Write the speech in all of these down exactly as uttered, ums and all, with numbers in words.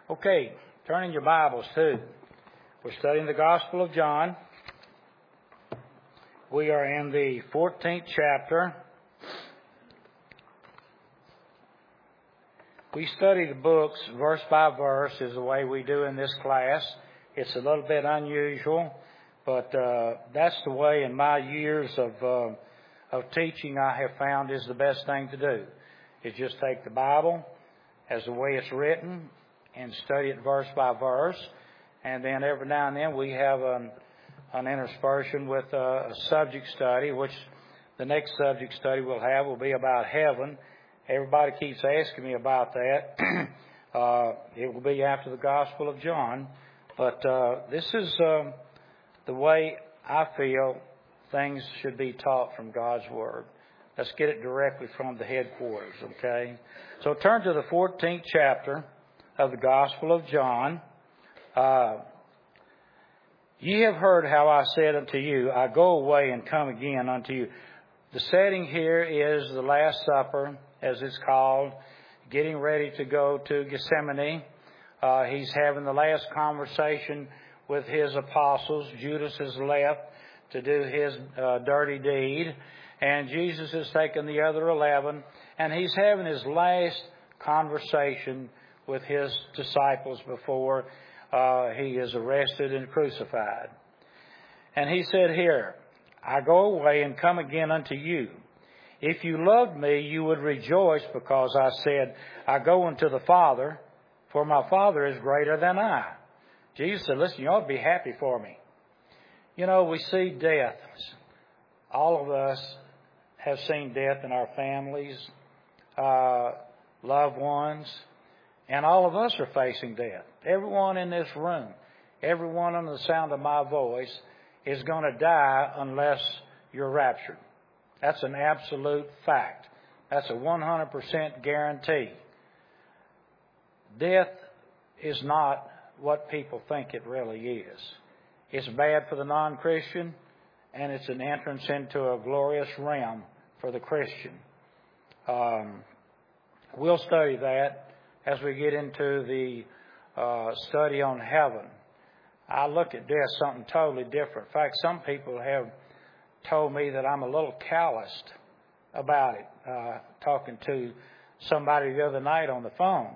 Okay, turn in your Bibles too. We're studying the Gospel of John. We are in the fourteenth chapter. We study the books verse by verse is the way we do in this class. It's a little bit unusual, but uh, that's the way in my years of uh, of teaching I have found is the best thing to do. Is just take the Bible as the way it's written and study it verse by verse. And then every now and then we have an, an interspersion with a, a subject study, which the next subject study we'll have will be about heaven. Everybody keeps asking me about that. uh, it will be after the Gospel of John. But uh, this is uh, the way I feel things should be taught from God's Word. Let's get it directly from the headquarters, okay? So turn to the fourteenth chapter of the Gospel of John. Uh, Ye have heard how I said unto you, I go away and come again unto you. The setting here is the Last Supper, as it's called, getting ready to go to Gethsemane. Uh, he's having the last conversation with his apostles. Judas has left to do his uh, dirty deed. And Jesus has taken the other eleven, and he's having his last conversation with his disciples before uh, he is arrested and crucified. And he said here, I go away and come again unto you. If you loved me, you would rejoice because I said, I go unto the Father, for my Father is greater than I. Jesus said, listen, you ought to be happy for me. You know, we see death. All of us have seen death in our families, uh, loved ones, and all of us are facing death. Everyone in this room, everyone under the sound of my voice is going to die unless you're raptured. That's an absolute fact. That's a one hundred percent guarantee. Death is not what people think it really is. It's bad for the non-Christian, and it's an entrance into a glorious realm for the Christian. Um, we'll study that as we get into the uh, study on heaven. I look at death something totally different. In fact, some people have told me that I'm a little calloused about it. Uh, talking to somebody the other night on the phone,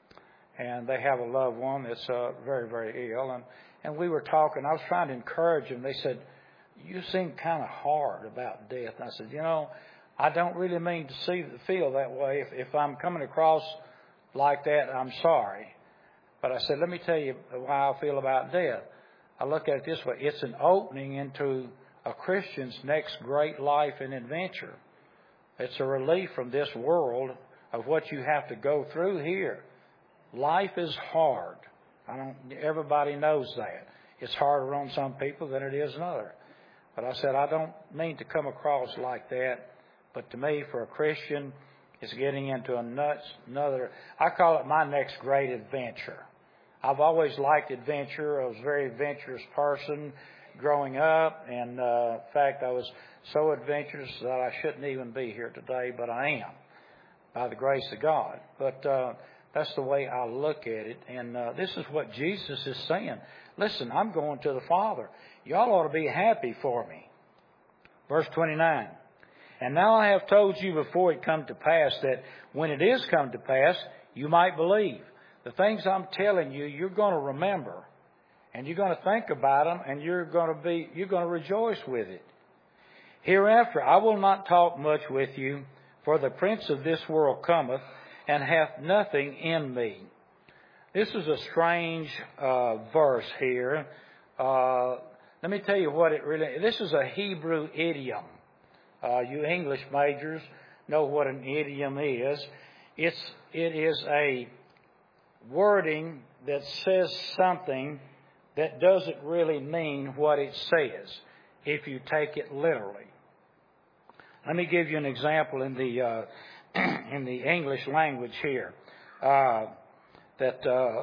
and they have a loved one that's uh, very, very ill, and, and we were talking. I was trying to encourage them. They said, you seem kind of hard about death. And I said, you know, I don't really mean to see, feel that way. If, if I'm coming across like that, I'm sorry. But I said, let me tell you why I feel about death. I look at it this way. It's an opening into a Christian's next great life and adventure. It's a relief from this world of what you have to go through here. Life is hard. I don't. Everybody knows that. It's harder on some people than it is on others. But I said, I don't mean to come across like that. But to me, for a Christian, it's getting into a nuts, another, I call it my next great adventure. I've always liked adventure. I was a very adventurous person growing up. And uh, in fact, I was so adventurous that I shouldn't even be here today, but I am, by the grace of God. But uh, that's the way I look at it. And uh, this is what Jesus is saying. Listen, I'm going to the Father. Y'all ought to be happy for me. Verse twenty-nine. And now I have told you before it come to pass, that when it is come to pass, you might believe. The things I'm telling you, you're going to remember. And you're going to think about them, and you're going to be, you're going to rejoice with it. Hereafter I will not talk much with you, for the prince of this world cometh, and hath nothing in me. This is a strange uh, verse here. Uh, let me tell you what it really is. This is a Hebrew idiom. Uh, you English majors know what an idiom is. It's it is a wording that says something that doesn't really mean what it says if you take it literally. Let me give you an example in the uh, in the English language here. Uh, that uh,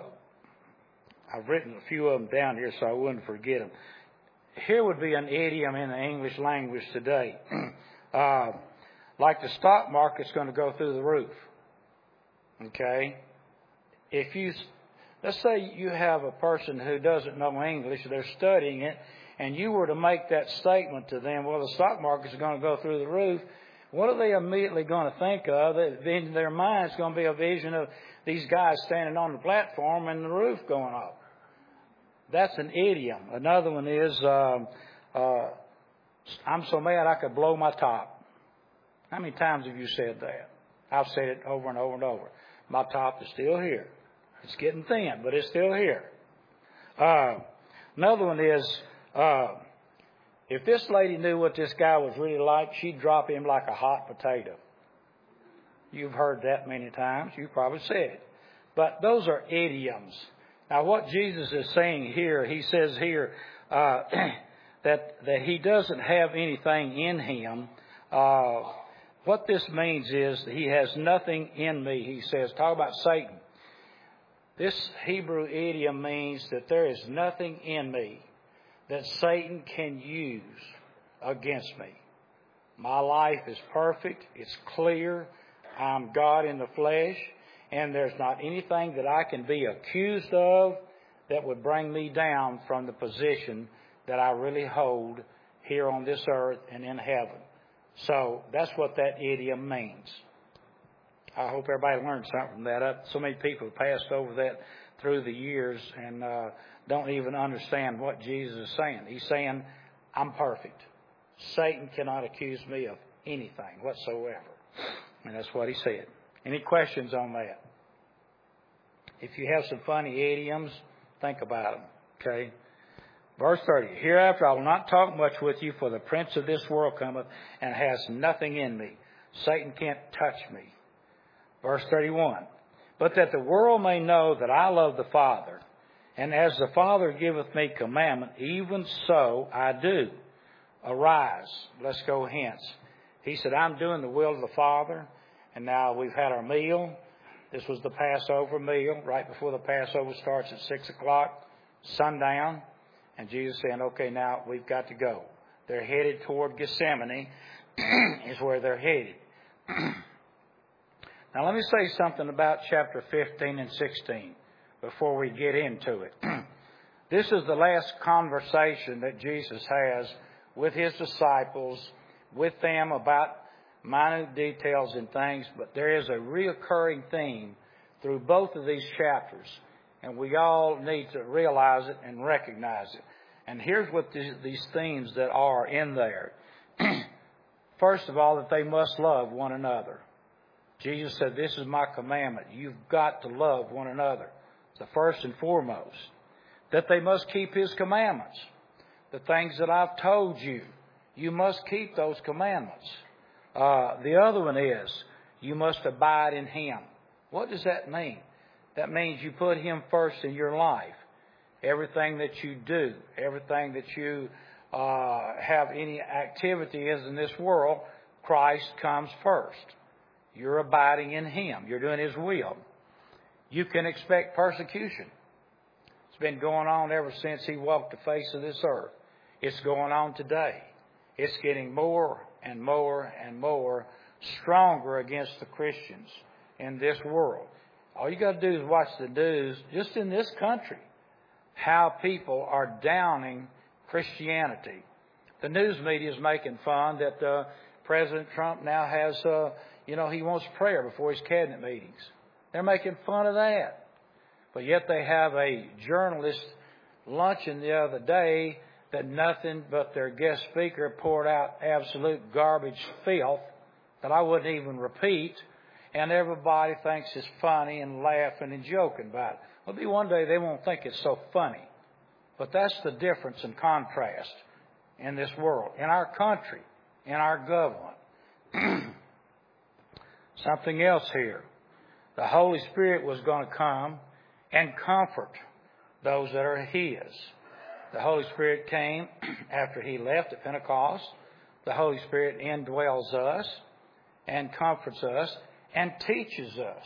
I've written a few of them down here so I wouldn't forget them. Here would be an idiom in the English language today. uh, like the stock market's going to go through the roof. Okay? If you Let's say you have a person who doesn't know English, they're studying it, and you were to make that statement to them, well, the stock market is going to go through the roof. What are they immediately going to think of? In their mind, it's going to be a vision of these guys standing on the platform and the roof going up. That's an idiom. Another one is, um, uh, I'm so mad I could blow my top. How many times have you said that? I've said it over and over and over. My top is still here. It's getting thin, but it's still here. Uh, another one is, uh, if this lady knew what this guy was really like, she'd drop him like a hot potato. You've heard that many times. You probably said it. But those are idioms. Now, what Jesus is saying here, he says here uh, that that he doesn't have anything in him. Uh, what this means is that he has nothing in me, he says. Talk about Satan. This Hebrew idiom means that there is nothing in me that Satan can use against me. My life is perfect. It's clear. I'm God in the flesh. And there's not anything that I can be accused of that would bring me down from the position that I really hold here on this earth and in heaven. So that's what that idiom means. I hope everybody learned something from that. So many people have passed over that through the years and uh, don't even understand what Jesus is saying. He's saying, I'm perfect. Satan cannot accuse me of anything whatsoever. And that's what he said. Any questions on that? If you have some funny idioms, think about them. Okay? Verse thirty. Hereafter I will not talk much with you, for the prince of this world cometh and has nothing in me. Satan can't touch me. Verse thirty-one. But that the world may know that I love the Father, and as the Father giveth me commandment, even so I do. Arise, let's go hence. He said, I'm doing the will of the Father. And now we've had our meal. This was the Passover meal, right before the Passover starts at six o'clock, sundown. And Jesus saying, okay, now we've got to go. They're headed toward Gethsemane, is where they're headed. Now let me say something about chapter fifteen and sixteen before we get into it. This is the last conversation that Jesus has with his disciples, with them about minute details and things, but there is a reoccurring theme through both of these chapters, and we all need to realize it and recognize it. And here's what these, these themes that are in there. First of all, that they must love one another. Jesus said, this is my commandment. You've got to love one another. It's the first and foremost. That they must keep his commandments. The things that I've told you, you must keep those commandments. Uh, the other one is, you must abide in him. What does that mean? That means you put him first in your life. Everything that you do, everything that you uh, have any activity is in this world, Christ comes first. You're abiding in him. You're doing his will. You can expect persecution. It's been going on ever since he walked the face of this earth. It's going on today. It's getting more and more and more stronger against the Christians in this world. All you got to do is watch the news, just in this country, how people are downing Christianity. The news media is making fun that uh, President Trump now has, uh, you know, he wants prayer before his cabinet meetings. They're making fun of that. But yet they have a journalist luncheon the other day that nothing but their guest speaker poured out absolute garbage filth that I wouldn't even repeat, and everybody thinks it's funny and laughing and joking about it. Well, maybe one day they won't think it's so funny. But that's the difference and contrast in this world, in our country, in our government. Something else here. The Holy Spirit was going to come and comfort those that are his. The Holy Spirit came after he left at Pentecost. The Holy Spirit indwells us and comforts us and teaches us.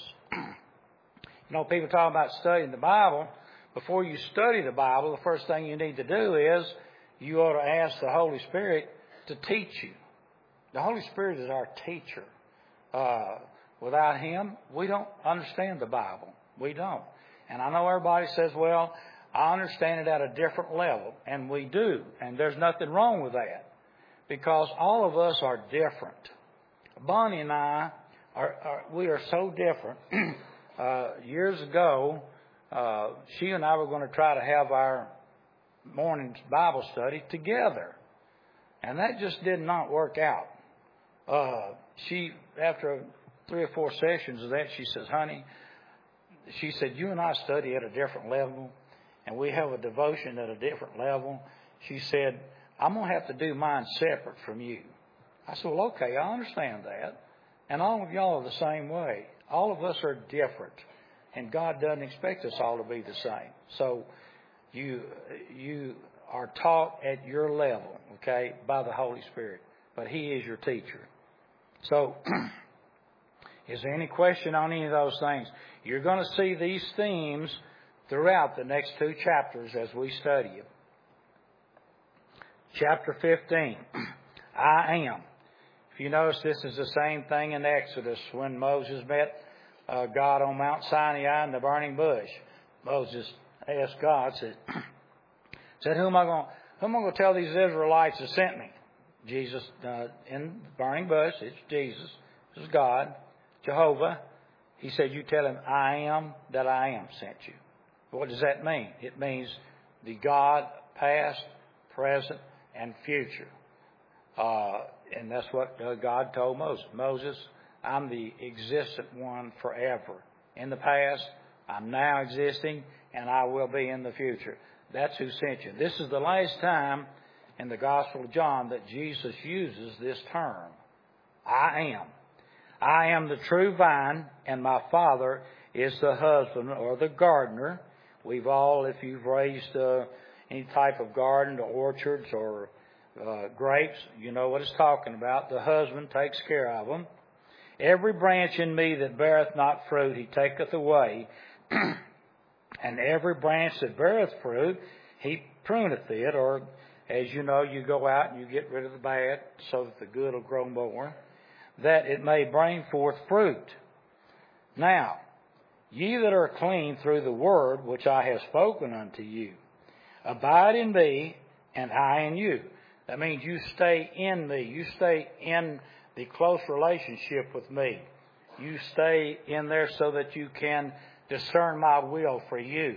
You know, people talk about studying the Bible. Before you study the Bible, the first thing you need to do is you ought to ask the Holy Spirit to teach you. The Holy Spirit is our teacher. Uh, without him, we don't understand the Bible. We don't. And I know everybody says, well, I understand it at a different level. And we do. And there's nothing wrong with that. Because all of us are different. Bonnie and I, are, are we are so different. uh, years ago, uh, she and I were going to try to have our morning Bible study together. And that just did not work out. Uh, she, after three or four sessions of that, she says, honey, she said, you and I study at a different level, and we have a devotion at a different level. She said, I'm going to have to do mine separate from you. I said, well, okay, I understand that. And all of y'all are the same way. All of us are different, and God doesn't expect us all to be the same. So you you are taught at your level, okay, by the Holy Spirit. But He is your teacher. So, is there any question on any of those things? You're going to see these themes throughout the next two chapters as we study them. Chapter fifteen, I am. If you notice, this is the same thing in Exodus when Moses met uh, God on Mount Sinai in the burning bush. Moses asked God, said, said who am I going who am I going to tell these Israelites that sent me? Jesus, uh, in the burning bush, it's Jesus. This is God, Jehovah. He said, you tell him, I am that I am sent you. What does that mean? It means the God, past, present, and future. Uh, and that's what uh, God told Moses. Moses, I'm the existent one forever. In the past, I'm now existing, and I will be in the future. That's who sent you. This is the last time in the Gospel of John that Jesus uses this term. I am. I am the true vine, and my Father is the husband or the gardener. We've all, if you've raised uh, any type of garden or orchards or uh, grapes, you know what it's talking about. The husband takes care of them. Every branch in me that beareth not fruit, he taketh away. And every branch that beareth fruit, he pruneth it. Or, as you know, you go out and you get rid of the bad so that the good will grow more, that it may bring forth fruit. Now, ye that are clean through the word which I have spoken unto you, abide in me, and I in you. That means you stay in me. You stay in the close relationship with me. You stay in there so that you can discern my will for you.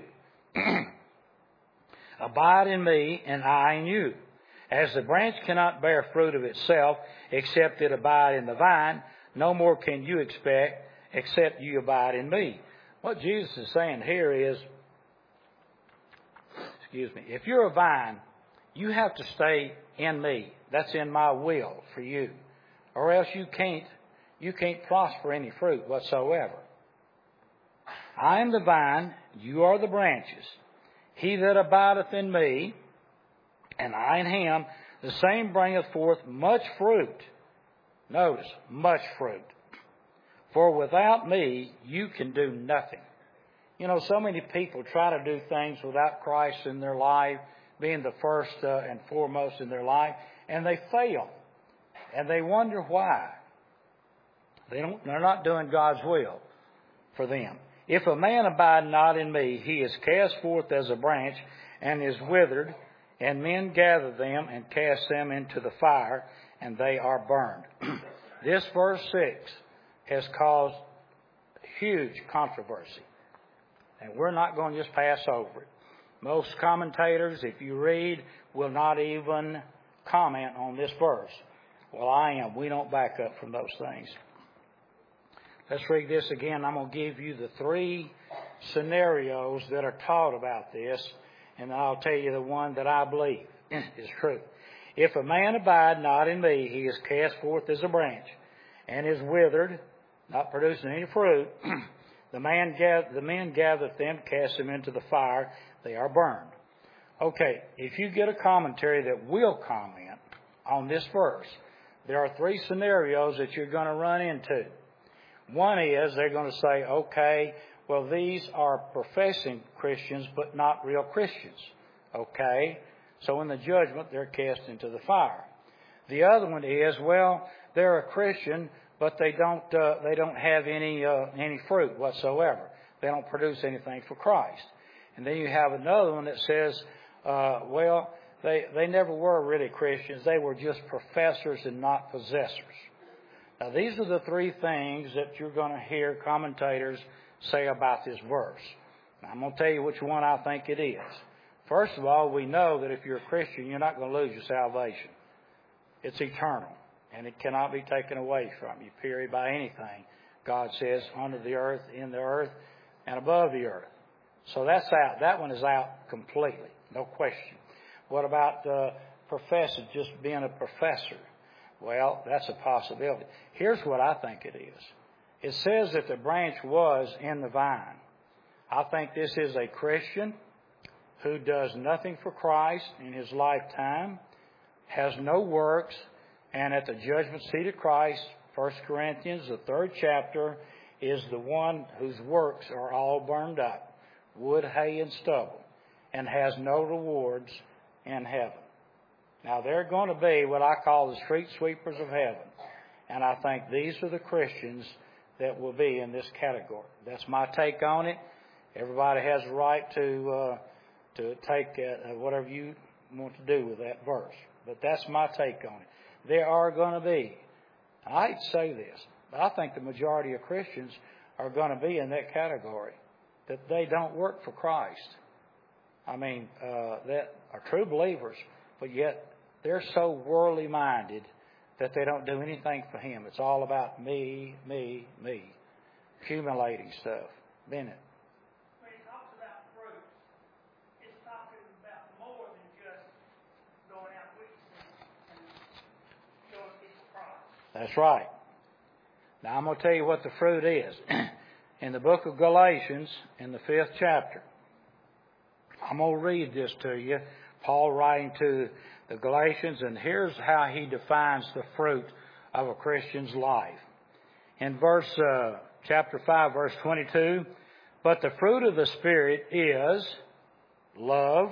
Abide in me, and I in you. As the branch cannot bear fruit of itself, except it abide in the vine, no more can you expect, except you abide in me. What Jesus is saying here is, excuse me, if you're a vine, you have to stay in me. That's in my will for you. Or else you can't, you can't prosper any fruit whatsoever. I am the vine, you are the branches. He that abideth in me, and I in him, the same bringeth forth much fruit. Notice, much fruit. For without me, you can do nothing. You know, so many people try to do things without Christ in their life, being the first uh, and foremost in their life, and they fail. And they wonder why. They don't, they're not doing God's will for them. If a man abide not in me, he is cast forth as a branch and is withered, and men gather them and cast them into the fire, and they are burned. This verse six has caused huge controversy, and we're not going to just pass over it. Most commentators, if you read, will not even comment on this verse. Well, I am. We don't back up from those things. Let's read this again. I'm going to give you the three scenarios that are taught about this, and I'll tell you the one that I believe is true. If a man abide not in me, he is cast forth as a branch, and is withered, not producing any fruit. the man gather, the men gather them, cast them into the fire, they are burned. Okay, if you get a commentary that will comment on this verse, there are three scenarios that you're going to run into. One is they're going to say, okay, well, these are professing Christians, but not real Christians. Okay, so in the judgment, they're cast into the fire. The other one is, well, they're a Christian, but they don't uh, they don't have any uh, any fruit whatsoever. they don't produce anything for Christ. And then you have another one that says, uh, well, they, they never were really Christians. They were just professors and not possessors. Now, these are the three things that you're going to hear commentators say about this verse. Now, I'm going to tell you which one I think it is. First of all, we know that if you're a Christian, you're not going to lose your salvation. It's eternal, and it cannot be taken away from you, period, by anything. God says, under the earth, in the earth, and above the earth. So that's out. That one is out completely, no question. What about uh, professor, just being a professor? Well, that's a possibility. Here's what I think it is. It says that the branch was in the vine. I think this is a Christian who does nothing for Christ in his lifetime, has no works, and at the judgment seat of Christ, First Corinthians, the third chapter, is the one whose works are all burned up, wood, hay, and stubble, and has no rewards in heaven. Now, they're going to be what I call the street sweepers of heaven. And I think these are the Christians that will be in this category. That's my take on it. Everybody has a right to uh, to take uh, whatever you want to do with that verse. But that's my take on it. There are going to be, I hate to say this, but I think the majority of Christians are going to be in that category, that they don't work for Christ. I mean, uh, that are true believers, but yet they're so worldly minded that they don't do anything for Him. It's all about me, me, me, accumulating stuff. Isn't it? When he talks about fruit, it's talking about more than just going out witnessing and showing people Christ. That's right. Now I'm going to tell you what the fruit is. In the book of Galatians, in the fifth chapter, I'm going to read this to you. Paul writing to the Galatians, and here's how he defines the fruit of a Christian's life. In verse uh, chapter five, verse twenty-two, but the fruit of the Spirit is love,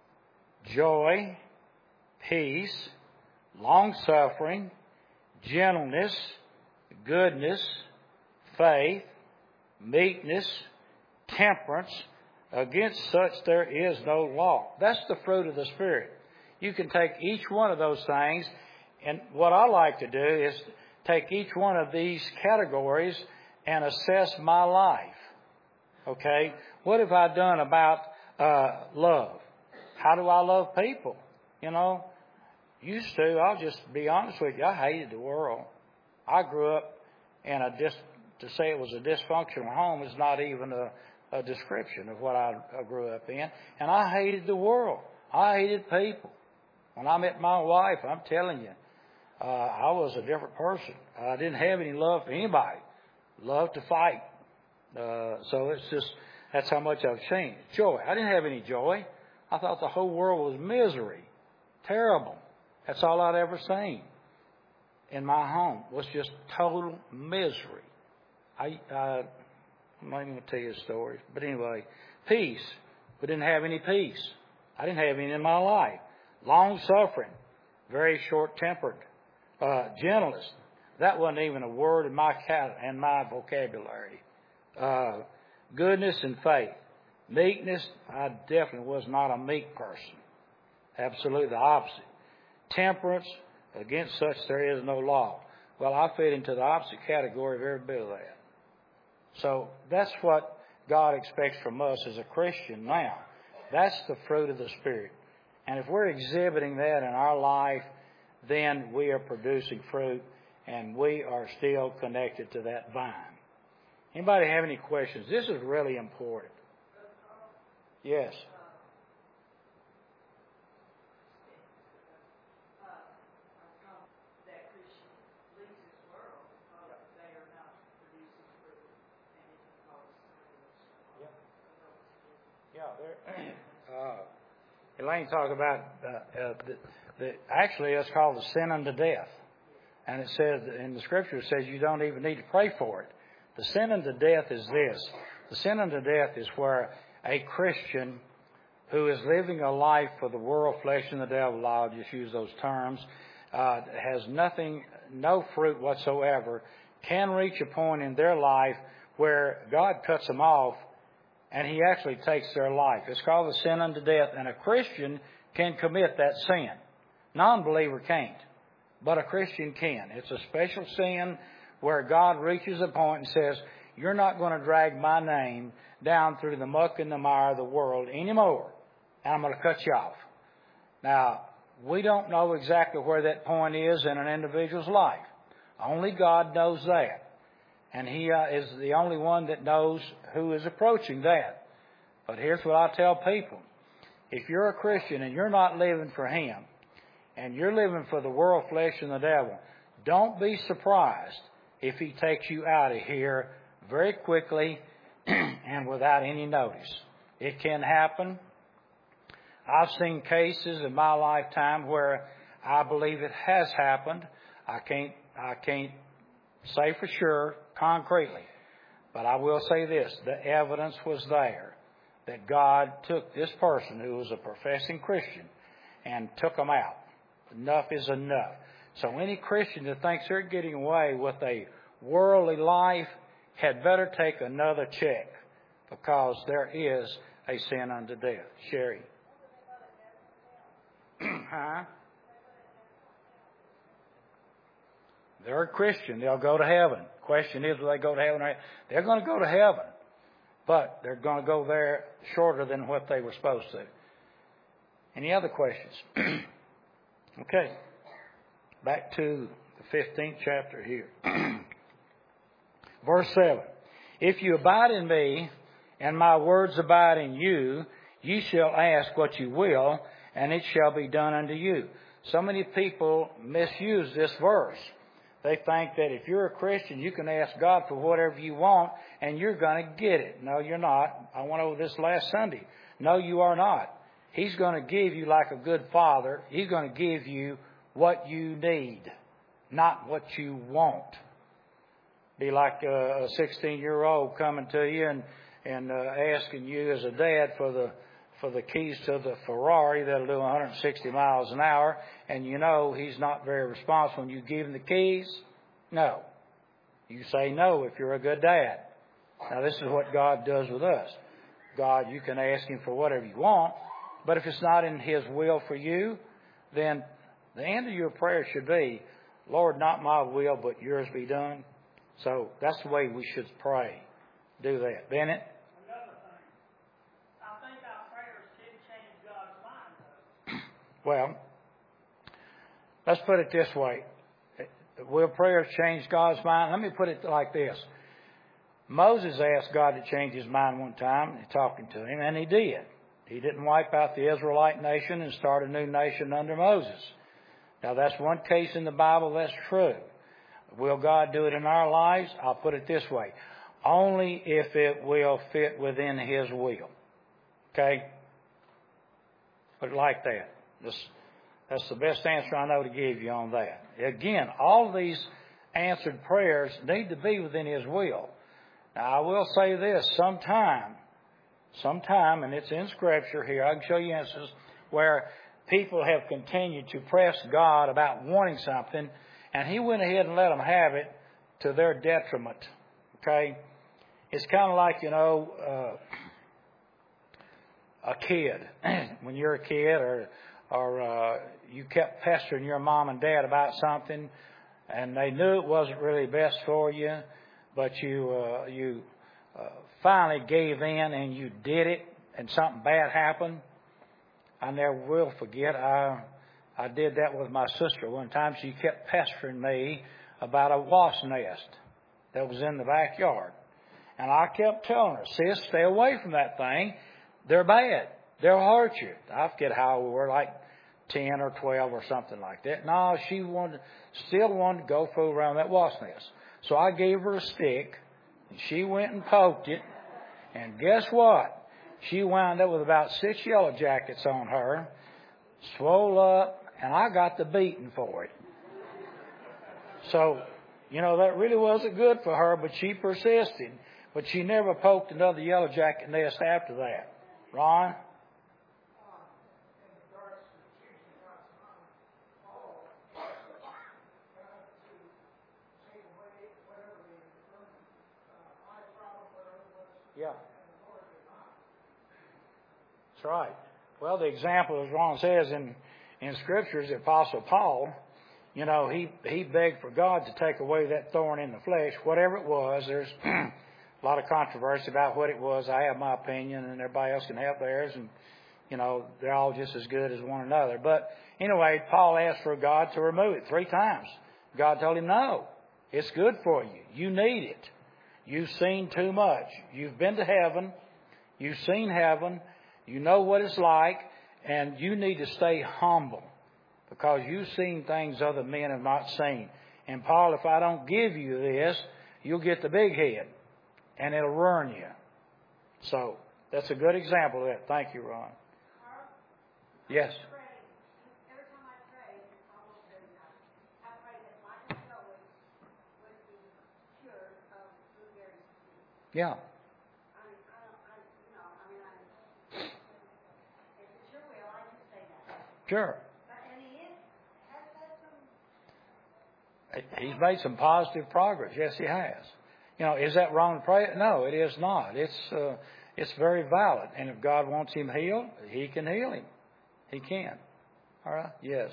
joy, peace, long-suffering, gentleness, goodness, faith, meekness, temperance. Against such there is no law. That's the fruit of the Spirit. You can take each one of those things, and what I like to do is take each one of these categories and assess my life. Okay? What have I done about uh, love? How do I love people? You know, used to, I'll just be honest with you, I hated the world. I grew up in a, dis, to say it was a dysfunctional home is not even a, a description of what I, I grew up in. And I hated the world. I hated people. When I met my wife, I'm telling you, uh, I was a different person. I didn't have any love for anybody. Loved to fight. Uh, so it's just, that's how much I've changed. Joy. I didn't have any joy. I thought the whole world was misery. Terrible. That's all I'd ever seen in my home was just total misery. I, uh, I'm not even going to tell you a story. But anyway, peace. We didn't have any peace. I didn't have any in my life. Long-suffering. Very short-tempered. Uh, gentleness. That wasn't even a word in my cat in my vocabulary. Uh, goodness and faith. Meekness. I definitely was not a meek person. Absolutely the opposite. Temperance. Against such there is no law. Well, I fit into the opposite category of every bit of that. So that's what God expects from us as a Christian now. That's the fruit of the Spirit. And if we're exhibiting that in our life, then we are producing fruit and we are still connected to that vine. Anybody have any questions? This is really important. Yes. Yeah, uh, Elaine talked about uh, uh, the, the, actually it's called the sin unto death. And it says, in the Scripture, it says you don't even need to pray for it. The sin unto death is this. The sin unto death is where a Christian who is living a life for the world, flesh, and the devil, I'll just use those terms, uh, has nothing, no fruit whatsoever, can reach a point in their life where God cuts them off and He actually takes their life. It's called the sin unto death, and a Christian can commit that sin. Non-believer can't, but a Christian can. It's a special sin where God reaches a point and says, you're not going to drag my name down through the muck and the mire of the world anymore, and I'm going to cut you off. Now, we don't know exactly where that point is in an individual's life. Only God knows that. And He uh, is the only one that knows who is approaching that. But here's what I tell people. If you're a Christian and you're not living for Him, and you're living for the world, flesh, and the devil, don't be surprised if He takes you out of here very quickly and without any notice. It can happen. I've seen cases in my lifetime where I believe it has happened. I can't, I can't say for sure concretely, but I will say this. The evidence was there that God took this person who was a professing Christian and took them out. Enough is enough. So any Christian that thinks they're getting away with a worldly life had better take another check, because there is a sin unto death. Sherry. Huh? They're a Christian. They'll go to heaven. Question is, will they go to heaven? They're going to go to heaven, but they're going to go there shorter than what they were supposed to. Any other questions? Okay. Back to the fifteenth chapter here. Verse seven. If you abide in me, and my words abide in you, ye shall ask what you will, and it shall be done unto you. So many people misuse this verse. They think that if you're a Christian, you can ask God for whatever you want, and you're going to get it. No, you're not. I went over this last Sunday. No, you are not. He's going to give you, like a good father, He's going to give you what you need, not what you want. Be like a sixteen-year-old coming to you and, and uh, asking you as a dad for the for the keys to the Ferrari that'll do one hundred sixty miles an hour, and you know he's not very responsible when you give him the keys. No. You say no if you're a good dad. Now, this is what God does with us. God, you can ask Him for whatever you want, but if it's not in His will for you, then the end of your prayer should be, Lord, not my will, but yours be done. So that's the way we should pray. Do that. Bennett? Another thing. I think our prayers did change God's mind, though. Well, let's put it this way. Will prayers change God's mind? Let me put it like this. Moses asked God to change his mind one time, talking to him, and He did. He didn't wipe out the Israelite nation and start a new nation under Moses. Now, that's one case in the Bible that's true. Will God do it in our lives? I'll put it this way. Only if it will fit within His will. Okay? Put it like that. This, that's the best answer I know to give you on that. Again, all of these answered prayers need to be within His will. Now, I will say this. Sometime, sometime, and it's in Scripture here, I can show you instances where people have continued to press God about wanting something, and He went ahead and let them have it to their detriment. Okay? It's kind of like, you know, uh, a kid. When you're a kid, or or uh, you kept pestering your mom and dad about something, and they knew it wasn't really best for you, but you uh, you uh, finally gave in and you did it, and something bad happened. I never will forget. I I did that with my sister one time. She kept pestering me about a wasp nest that was in the backyard. And I kept telling her, sis, stay away from that thing. They're bad. They'll hurt you. I forget how we were, like ten or twelve or something like that. No, she wanted, still wanted to go fool around that wasp nest. So I gave her a stick, and she went and poked it. And guess what? She wound up with about six yellow jackets on her, swole up, and I got the beating for it. So, you know, that really wasn't good for her, but she persisted. But she never poked another yellow jacket nest after that. Ron? Yeah. That's right. Well, the example, as Ron says in, in Scriptures, the Apostle Paul, you know, he, he begged for God to take away that thorn in the flesh, whatever it was. There's a lot of controversy about what it was. I have my opinion, and everybody else can have theirs, and, you know, they're all just as good as one another. But anyway, Paul asked for God to remove it three times. God told him, no, it's good for you. You need it. You've seen too much. You've been to heaven. You've seen heaven. You know what it's like, and you need to stay humble because you've seen things other men have not seen. And Paul, if I don't give you this, you'll get the big head, and it'll ruin you. So that's a good example of that. Thank you, Ron. Yes. Yeah. Sure. He's made some positive progress. Yes, he has. You know, is that wrong to pray? No, it is not. It's uh, it's very valid. And if God wants him healed, he can heal him. He can. All right? Yes.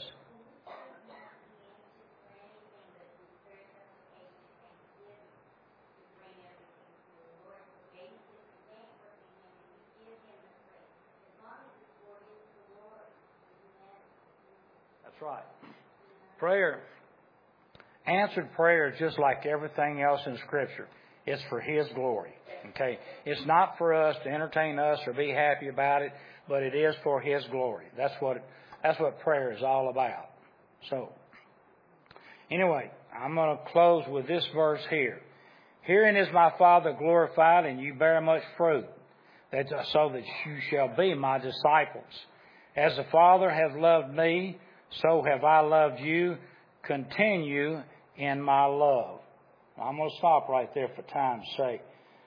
That's right. Prayer, answered prayer is just like everything else in Scripture. It's for His glory. Okay? It's not for us to entertain us or be happy about it, but it is for His glory. That's what that's what prayer is all about. So, anyway, I'm going to close with this verse here. Herein is my Father glorified, and you bear much fruit, that so that you shall be my disciples. As the Father hath loved me, so have I loved you. Continue in my love. I'm going to stop right there for time's sake.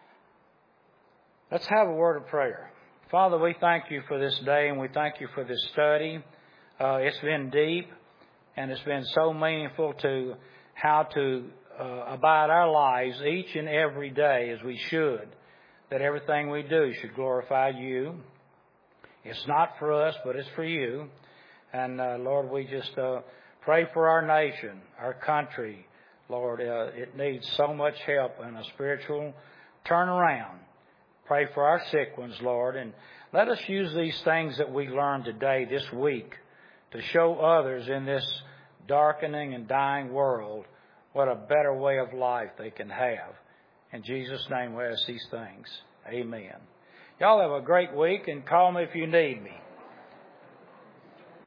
Let's have a word of prayer. Father, we thank you for this day, and we thank you for this study. Uh, it's been deep, and it's been so meaningful to how to uh, abide our lives each and every day as we should, that everything we do should glorify you. It's not for us, but it's for you. And, uh, Lord, we just uh, pray for our nation, our country. Lord, uh, it needs so much help and a spiritual turnaround. Pray for our sick ones, Lord. And let us use these things that we learned today, this week, to show others in this darkening and dying world what a better way of life they can have. In Jesus' name we ask these things. Amen. Y'all have a great week, and call me if you need me.